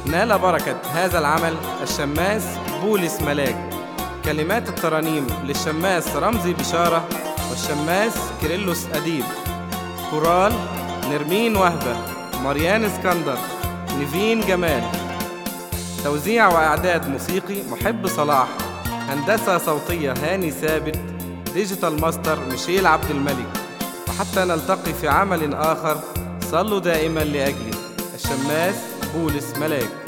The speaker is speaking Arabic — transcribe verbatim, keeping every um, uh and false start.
نال بركة هذا العمل الشماس بولس ملاك. كلمات الترانيم للشماس رمزي بشارة والشماس كيرلس أديب. كورال نرمين وهبة، مريان اسكندر، نيفين جمال. توزيع وإعداد موسيقي محب صلاح. هندسة صوتية هاني ثابت. ديجيتال ماستر ميشيل عبد الملك. وحتى نلتقي في عمل آخر، صلوا دائما لأجلي. الشماس بولس ملاك.